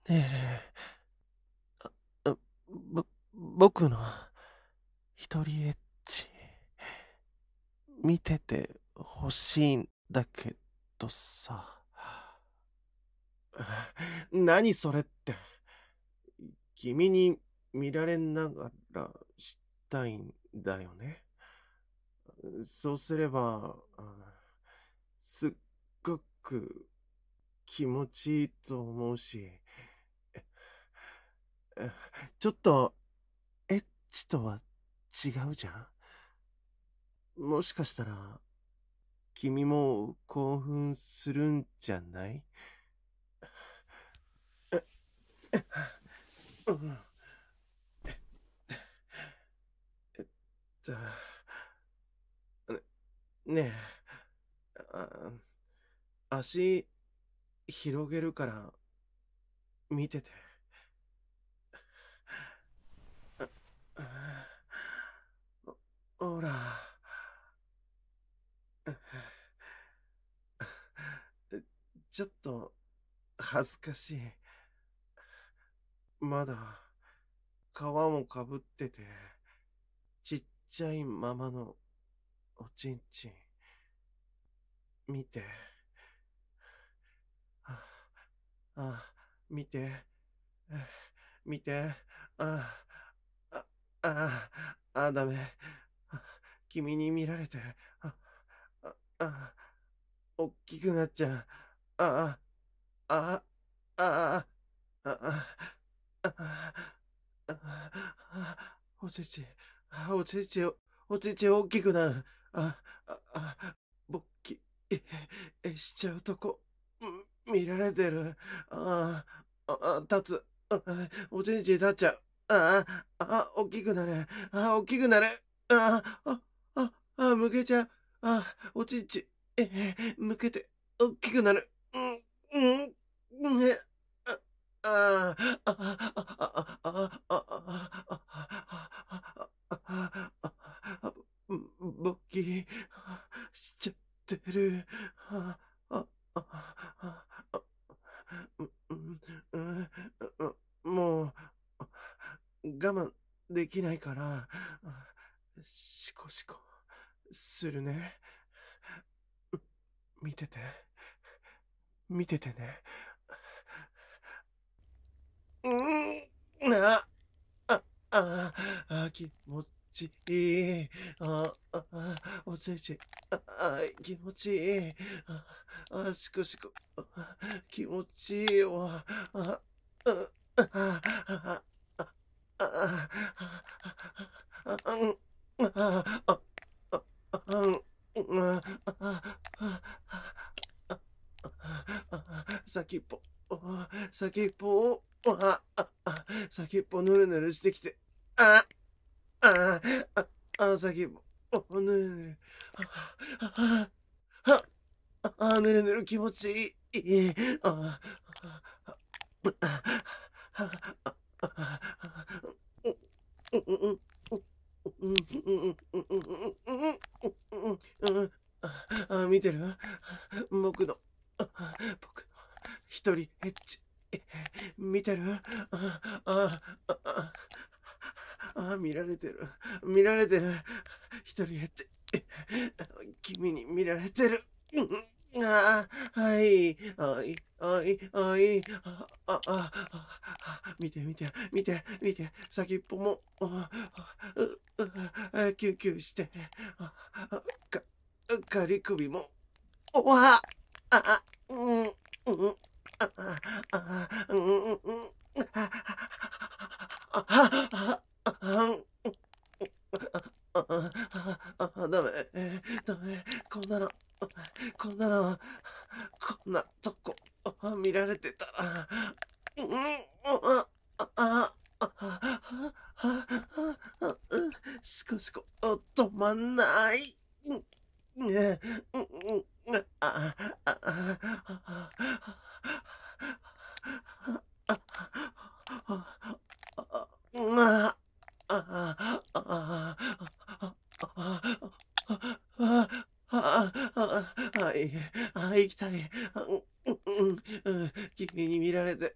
ねえ、僕の一人エッチ、見てて欲しいんだけどさ。何それって。君に見られながらしたいんだよね。そうすれば、すっごく気持ちいいと思うし、ちょっとエッチとは違うじゃん。もしかしたら、君も興奮するんじゃない？うん。えっと、ねえ、足広げるから見てて。ほら、ちょっと恥ずかしい。まだ皮もかぶってて、ちっちゃいままのおちんちん。見て。あ、見て。見て。あ、ダメ。君に見られて、あ、あ、おっきくなっちゃう。あ、あ、あ、あ、おちち、おちち、おちち大きくなる。あ、勃起、しちゃうとこ、見られてる。立つ。おちんち立っちゃう。大きくなる。大きくなる。あ、あ、むけちゃう。おちんち、むけて、大きくなる。ね、ああ、ああ、ああ、ああ、勃起しちゃってる。ああ、もう、我慢できないから、シコシコするね。見てて、見ててね。あ、気持ちいい。おちいち。気持ちいい。しこしこ。気持ちいいわ。あ、あ、あ、あ、あ、あ、先っぽ、先っぽを、先っぽぬるぬるしてきて、あ、あ、先っぽ、ぬるぬる、ぬるぬる気持ちいい、見てる？僕の、僕の一人エッチ。見てる？見られてる。見られてる。一人エッチ。君に見られてる。はい。見て、見て、見て、見て、先っぽも、キュンキュンして、か、かり首も、わあ、うん、うん、あ、うん、うん、ダメ、ダメ、こんなの、こんなの、こんなとこ、見られてたら、少し止まんない。ねはい、行きたい。 君に見られて、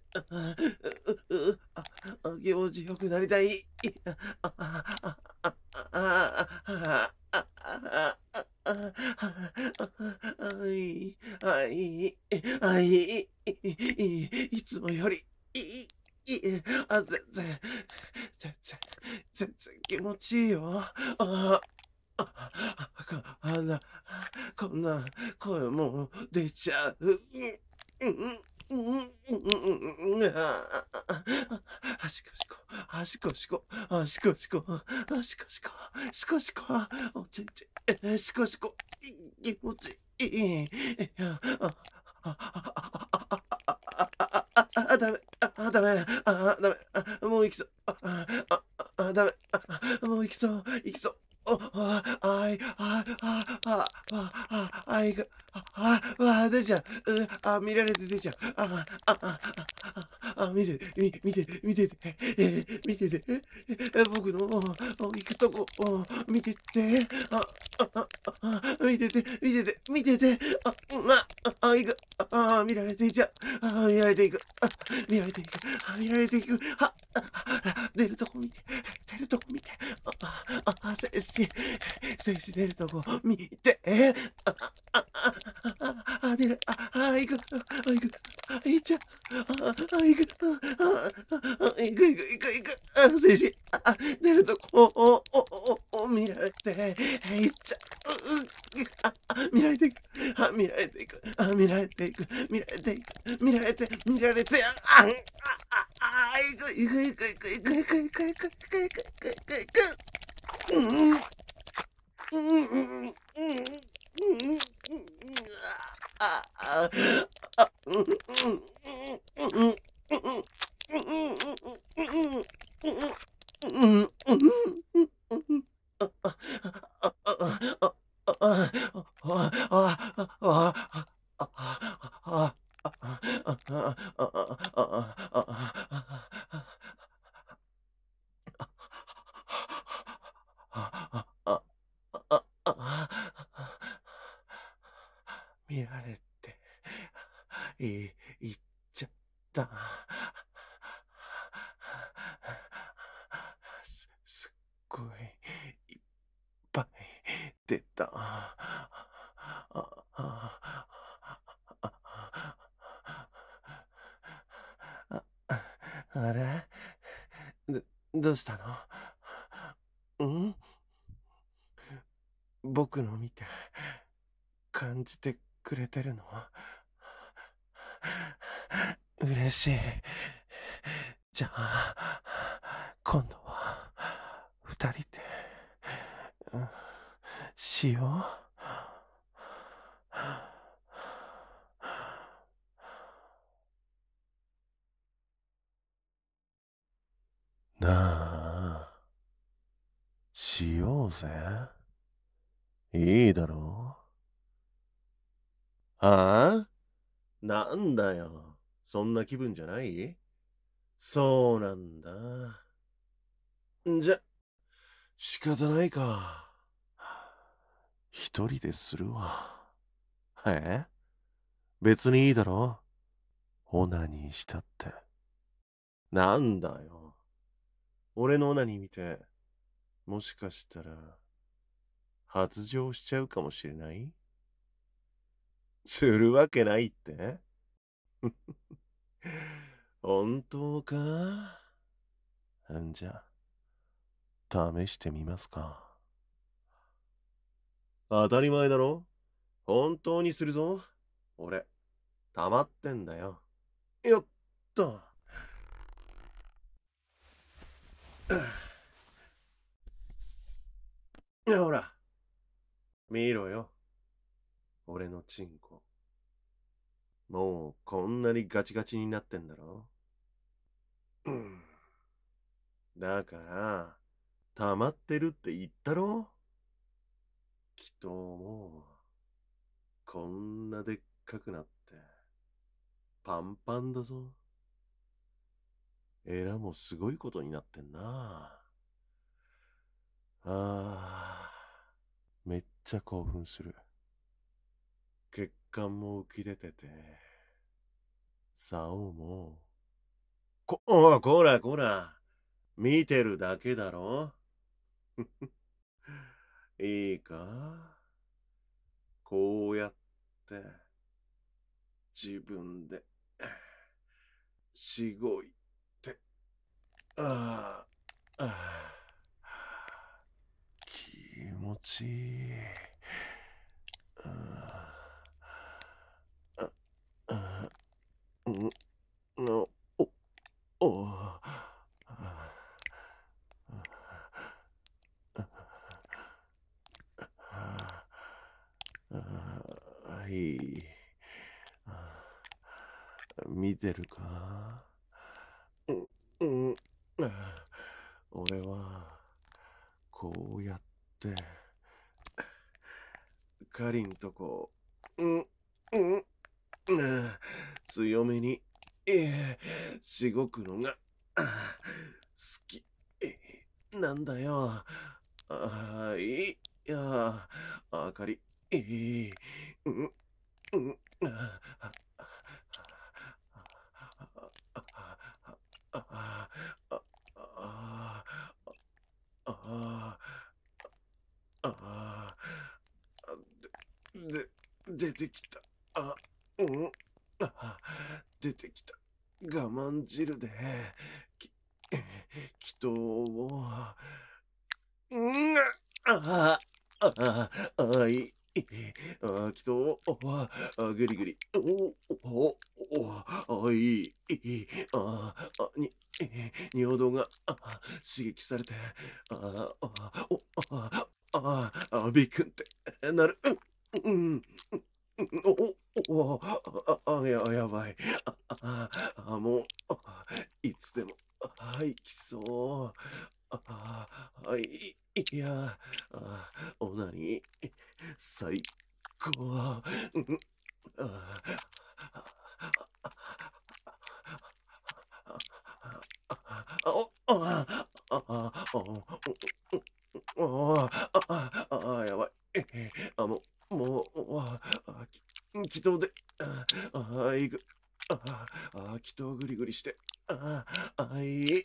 気持ちよくなりたい。あああああああああい、あい、あい、いつもより、全然、全然気持ちいいよ。あんな、こんな声も出ちゃう。あしこしこ、あしこしこ、あしこしこ、あしこしこ、しこしこ、おちんちん、しこしこ、気持ちいい。ダメ、ダメ、ダメ、もう行きそう、ダメ、もう行きそう、行きそう。出ちゃう。見られて出ちゃう。見てて、見てて、僕の行くとこ、見てて、見てて、行く、見られていっちゃう。見られていく、見られていく、見られていく、出るとこ見て、出るとこ見て、静止出るとこ見て、出る、行く、行っちゃう、行く、行く、静止、出るとこ見られて、行っちゃう、見られていく、見られていく、見られていく、見られていく、見られて、行く、見られて、行っちゃった。すっごい、いっぱい出た。あれどうしたの？僕の見て感じてくれてるの？嬉しい。じゃあ、今度は二人で、しよう。なあ、しようぜ。いいだろう。なんだよ。そんな気分じゃない？そうなんだ。じゃ、仕方ないか。一人でするわ。別にいいだろう。オナニーしたって。なんだよ。俺のオナニー見て、もしかしたら、発情しちゃうかもしれない？するわけないって本当か？じゃあ、試してみますか。当たり前だろ？本当にするぞ。俺、溜まってんだよ。よっと。ほら、見ろよ。俺のチンコ。もうこんなにガチガチになってんだろ？だから、溜まってるって言ったろ？きっともう、こんなでっかくなって、パンパンだぞ。エラもすごいことになってんな。めっちゃ興奮する。血管も浮き出てて、 竿も。こらこら。見てるだけだろ。いいか、こうやって自分でしごいて、ああ、気持ちいい。お、お、いい。見てるか、うん、俺はこうやってかりんとこ強めにしごくのが好きなんだよ。いや、あかり、うんうんあで、出てきた。うん。あ、出てきた。我慢汁で、き、祈祷を、い、祈祷ぐりぐり、尿道が、刺激されて、ビクンってなる。うん、やばい。もう、いつでも、行きそう。いや、オナニー、最高。やばい。祈祷で、行く。祈祷ぐりぐりして。いい。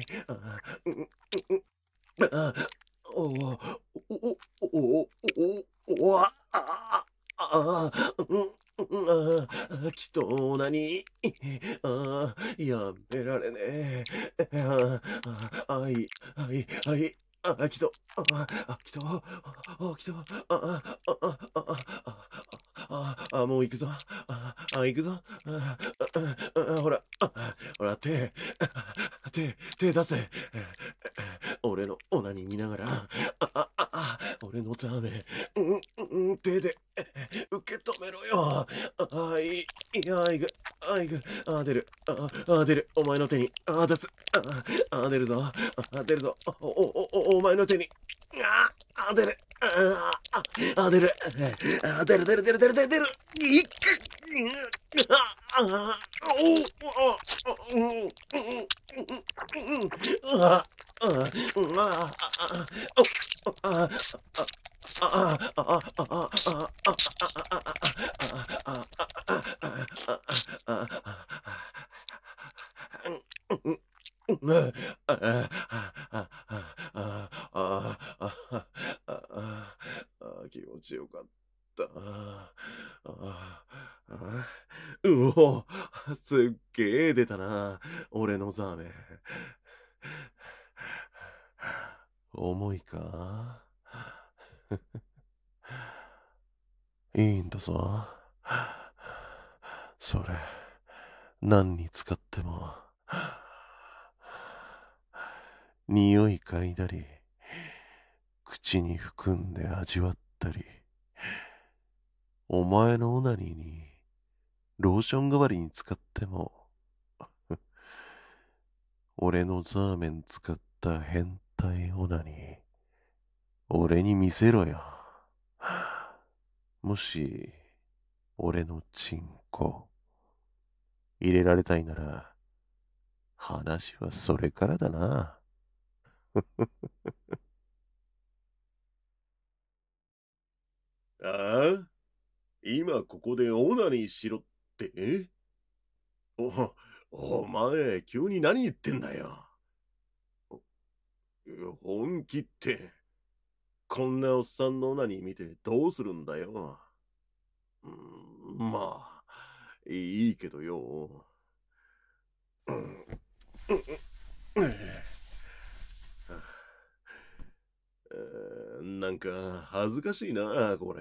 あおおおおおおあああきっと何やめられねえ。きっと、もう行くぞ。行くぞ。ほら、ほら、手出せ。俺のオナニー見ながら、俺のザーメン、手で、受け止めろよ。いく、いく、出る、出る、お前の手に、出す、出るぞ、出るぞ、お前の手に、出る、出る、出る、いく、あ、あ、お、お、あ、気持ちよかった。うお、すっげえ出たな、俺のザーメン。重いか、いいんだぞ。それ、何に使っても。匂い嗅いだり、口に含んで味わったり、お前のオナニーにローション代わりに使っても、俺のザーメン使った変態オナニー、俺に見せろよ。もし、俺のチンコ、入れられたいなら、話はそれからだな。ああ、今ここでオナニーしろって、 お、お前、急に何言ってんだよ。本気って、こんなおっさんのオナニー見てどうするんだよ。まあ、いいけどよ。なんか、恥ずかしいな、これ。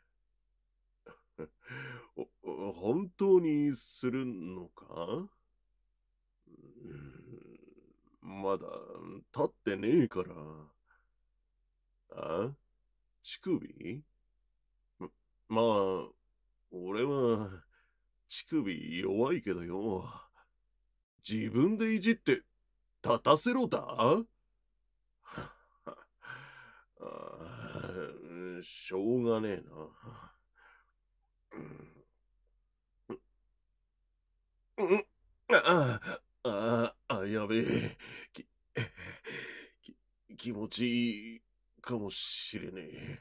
本当にするのか？まだ、立ってねえから。あ、乳首？まあ、俺は、乳首弱いけどよ。自分でいじって立たせろだしょうがねえな。やべえ。き、気持ちいいかもしれねえ。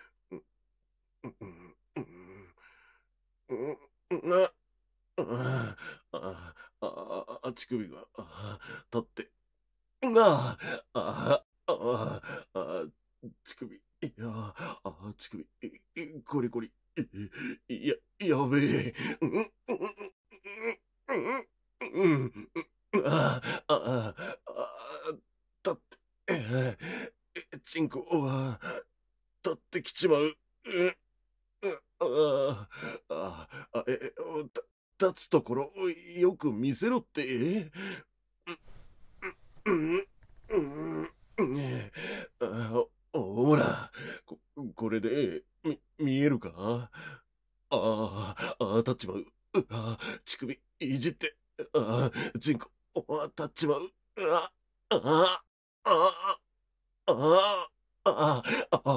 乳首が立って、乳首、乳首、ゴリゴリ、やべえ、立って、チンコは立ってきちまう。あああ、立つところよく見せろって。うんうんうんほら、これで見えるか？立っちまう。乳首いじって、チンコ立っちまう。あああああ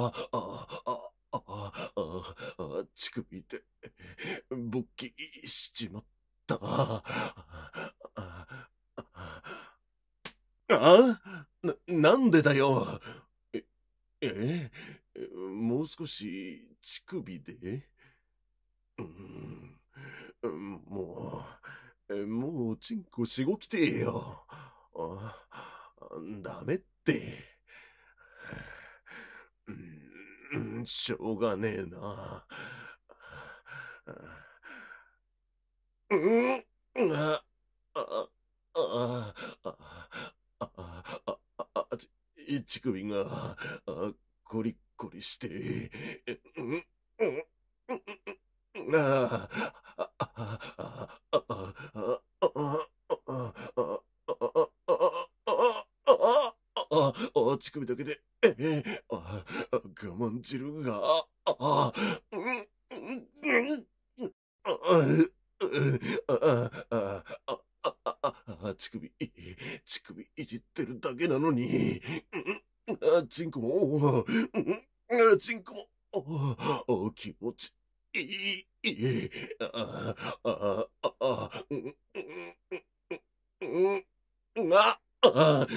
乳首で勃起しちまった。なんでだよ。え、えもう少し乳首で。もうチンコしごきてえよ。ダメって。しょうがねえな。うん、あ、あ、あ、乳首が、コリコリして、うん、うん、うん、乳首だけで、我慢汁が、乳首いじってるだけなのに、チンコも、チンコも、気持ちいい。ああああうんうんうんああ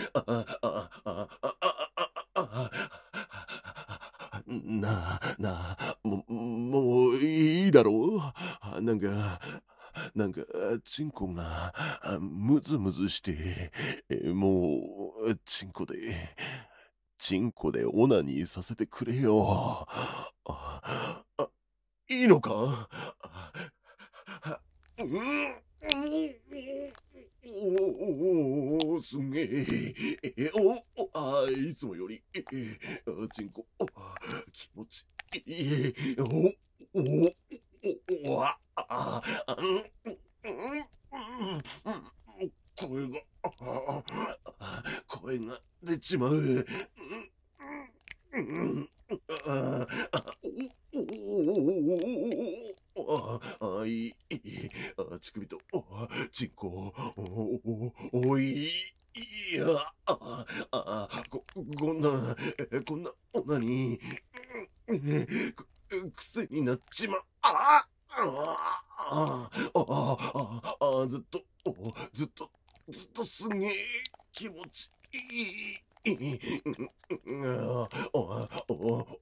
もういいだろう。なんか、チンコがムズムズして、もう、チンコでオナニーさせてくれよ。いいのか？すげえ。いつもより、チンコ、気持ちいい。お、あ、あ、あ、声が、声が出ちまう。乳首と、チンコ、おい、いや、こんな、オナニー、癖になっちまう。ずっと、ずっとすげえ気持ちいい。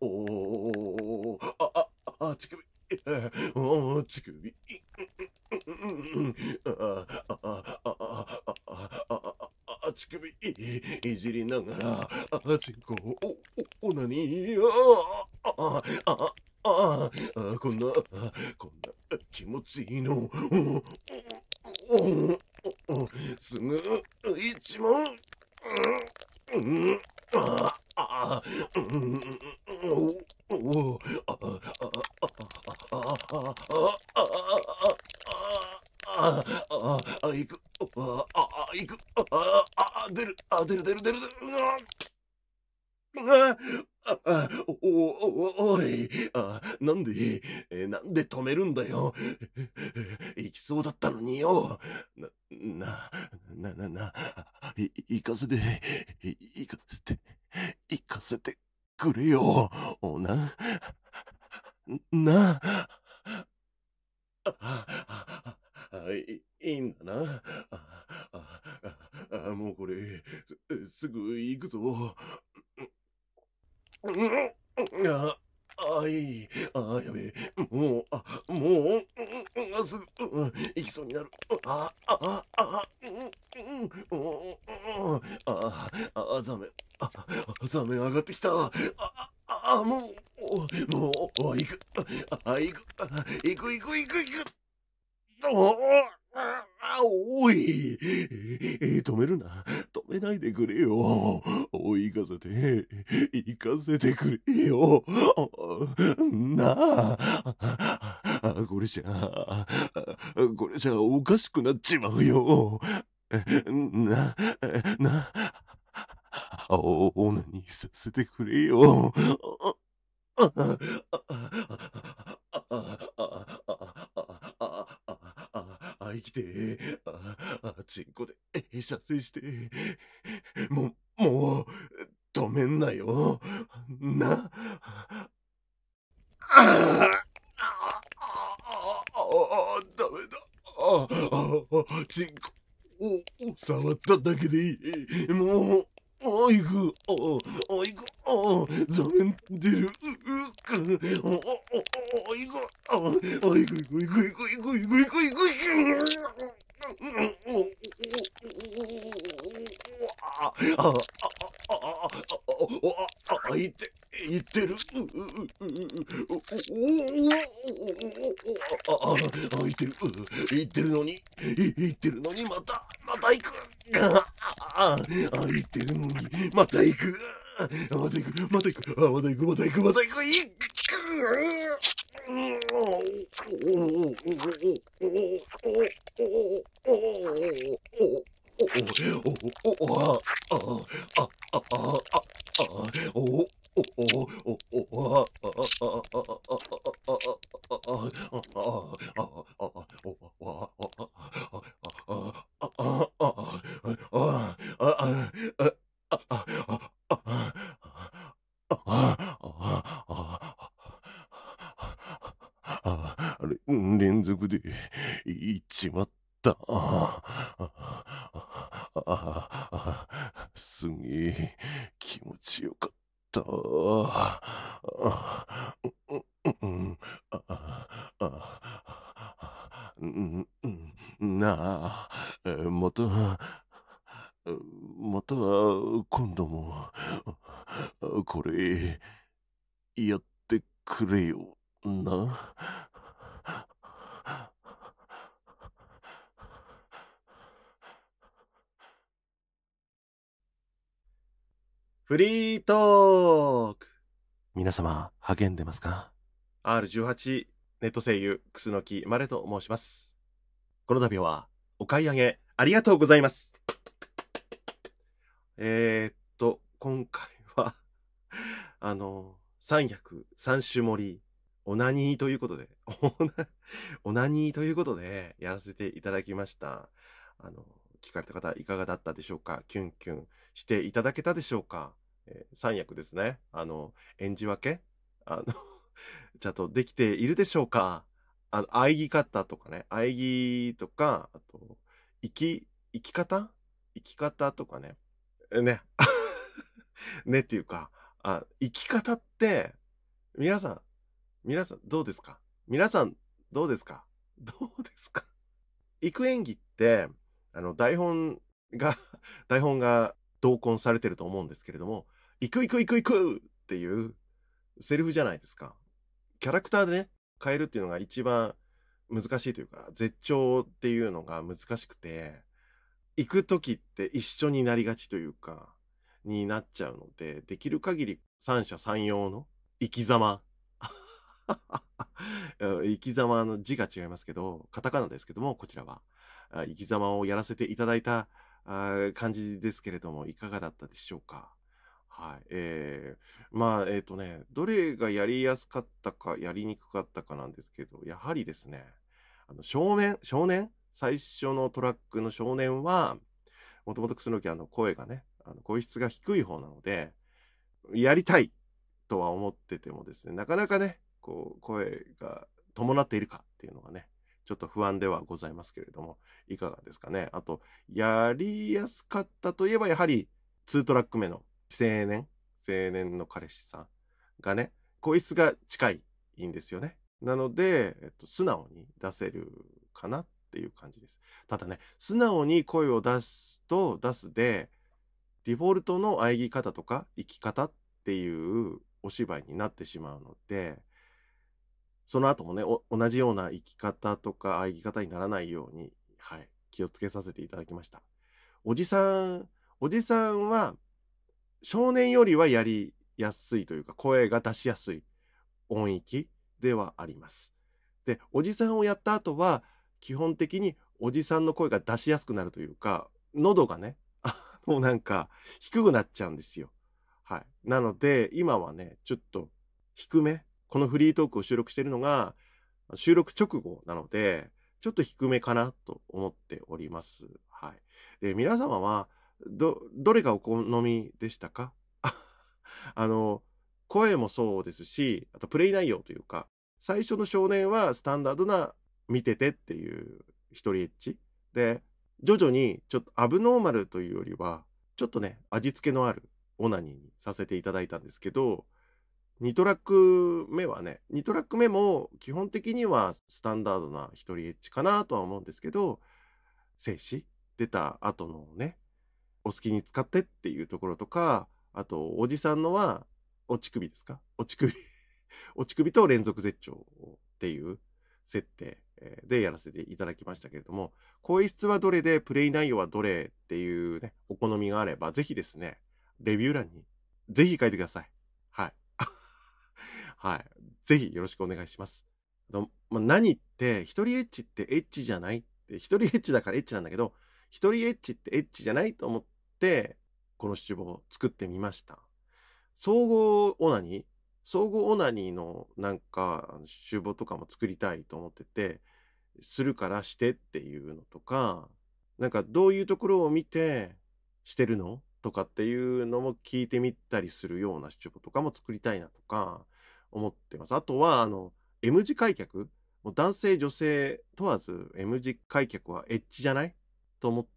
乳首、乳首。 乳首いじりながら、チンコオナニー、こんな気持ちいいの、すぐ一問、行く、行く、出る、おい、なんで止めるんだよ。行きそうだったのによ。行かせて、行かせてくれよ。な、いいんだな。もうこれ、すぐ行くぞ。いい。やべえ。もう、すぐ、行きそうになる。ザメ、ザメ上がってきた。行く。行く。おい、止めるな。止めないでくれよ。行かせてくれよ。なあ、これじゃおかしくなっちまうよ。な、な、オナニーさせてくれよ。生きて、チンコで射精して、もう、止めんなよ。な。ダメだ。チンコ触っただけでいい。もう、行く。ザメン出る。行く。言ってる。言ってるのに、また行く。言ってるのに、また行く。また行く。連続で行っちまった。すげえ気持ちよかった。なあ、また今度もこれやってくれよな。フリートーク。皆様励んでますか？ R18 ネット声優楠木まれと申します。この度はお買い上げありがとうございます。今回は三役三種盛りオナニーということでオナニーということでやらせていただきました。聞かれた方いかがだったでしょうか？キュンキュンしていただけたでしょうか？三役ですね。演じ分けちゃんとできているでしょうか？喘ぎ方とかね、喘ぎとか、あと、生き方とかね。ね。ねっていうか、生き方って、皆さんどうですか？どうですか？ 行く演技って、台本が台本が同梱されてると思うんですけれども、行く行く行く行くっていうセリフじゃないですか。キャラクターでね、変えるっていうのが一番難しいというか、絶頂っていうのが難しくて、行く時って一緒になりがちというか、になっちゃうので、できる限り三者三様の生き様生き様の字が違いますけど、カタカナですけども、こちらは。生き様をやらせていただいた感じですけれども、いかがだったでしょうか。はい。まあ、どれがやりやすかったか、やりにくかったかなんですけど、やはりですね、少年最初のトラックの少年は、もともと楠木声がね、声質が低い方なので、やりたいとは思っててもですね、なかなかね、こう、声が伴っているかっていうのがね、ちょっと不安ではございますけれども、いかがですかね。あと、やりやすかったといえば、やはり、2トラック目の青年の彼氏さんがね、声質が近いんですよね。なので、素直に出せるかなっていう感じです。ただね、素直に声を出すと出すで、デフォルトの喘ぎ方とか生き方っていうお芝居になってしまうので、その後もね、同じような生き方とか喘ぎ方にならないように、はい、気をつけさせていただきました。おじさん、おじさんは少年よりはやりやすいというか、声が出しやすい音域ではあります。で、おじさんをやった後は、基本的におじさんの声が出しやすくなるというか、喉がね、もうなんか低くなっちゃうんですよ。はい。なので、今はね、ちょっと低め、このフリートークを収録しているのが、収録直後なので、ちょっと低めかなと思っております。はい。で、皆様は、どれがお好みでしたか？あの、声もそうですし、あとプレイ内容というか、最初の少年はスタンダードな見ててっていう一人エッジ。で、徐々にちょっとアブノーマルというよりは、ちょっとね、味付けのあるオナニーにさせていただいたんですけど、2トラック目はね、2トラック目も基本的にはスタンダードな一人エッジかなとは思うんですけど、静止出た後のね、お好きに使ってっていうところとか、あと、おじさんのは、落ち首ですか？落ち首落ち首と連続絶頂っていう設定でやらせていただきましたけれども、声質はどれで、プレイ内容はどれっていうね、お好みがあれば、ぜひですね、レビュー欄に、ぜひ書いてください。はい。はい。ぜひよろしくお願いします。何って、一人エッチってエッチじゃないって、一人エッチだからエッチなんだけど、一人エッチってエッチじゃないと思って、この七五を作ってみました。総合オナニー総合オナニーのなんか、集合とかも作りたいと思ってて、するからしてっていうのとか、なんかどういうところを見てしてるのとかっていうのも聞いてみたりするような集合とかも作りたいなとか思ってます。あとは、M 字開脚もう男性女性問わず M 字開脚はエッチじゃないと思って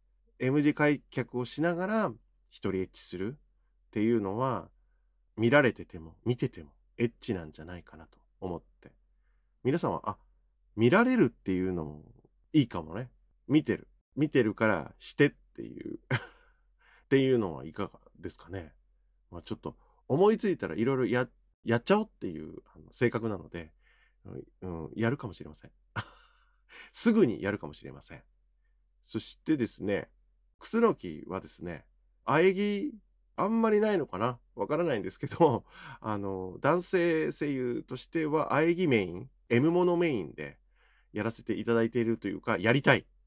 、M 字開脚をしながら一人エッチするっていうのは、見られてても見ててもエッチなんじゃないかなと思って。皆さんは、見られるっていうのもいいかもね。見てる。見てるからしてっていうっていうのはいかがですかね。まあちょっと思いついたらいろいろやっちゃおうっていう性格なので、うん、やるかもしれません。すぐにやるかもしれません。そしてですね、クスノキはですね、喘ぎ、あんまりないのかなわからないんですけど、男性声優としては喘ぎメイン、M モノメインでやらせていただいているというか、やりたい。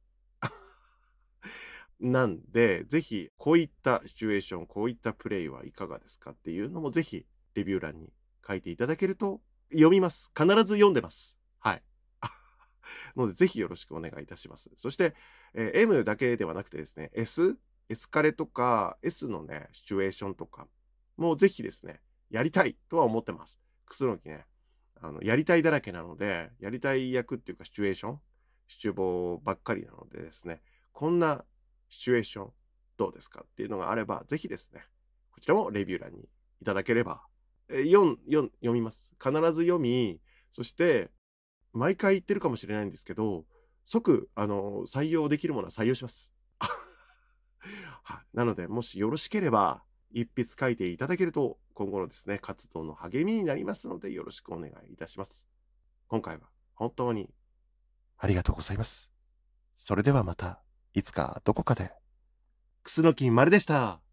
なんで、ぜひ、こういったシチュエーション、こういったプレイはいかがですかっていうのもぜひ、レビュー欄に書いていただけると読みます。必ず読んでます。はい。ので、ぜひよろしくお願いいたします。そして、M だけではなくてですね、エスカレとか S のね、シチュエーションとかもぜひですね、やりたいとは思ってます。くすのきね、やりたいだらけなので、やりたい役っていうかシチュエーション、シチュボばっかりなのでですね、こんなシチュエーションどうですかっていうのがあれば、ぜひですね、こちらもレビュー欄にいただければ、読みます。必ず読み、そして、毎回言ってるかもしれないんですけど、 即、採用できるものは採用します。はい。なので、もしよろしければ、一筆書いていただけると、今後のですね、活動の励みになりますので、よろしくお願いいたします。今回は本当にありがとうございます。それではまた、いつかどこかで。楠木丸でした。